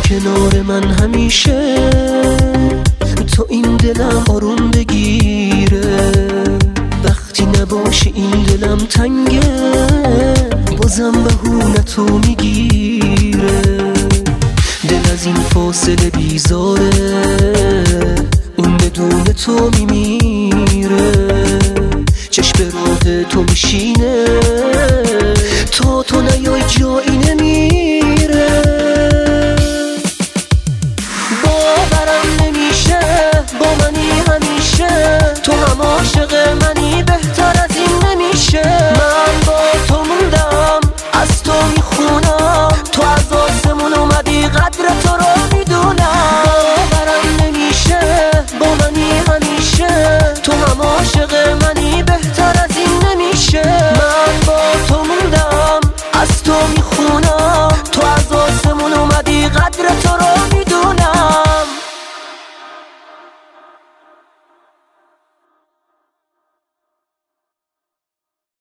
کنار من همیشه، تا این دلم آروم بگیره. وقتی نباشی این دلم تنگه، بازم بهونتو میگیره. دل از این فاصله بیزاره، اون بدون تو میمیره. چشم به راه تو میشینه،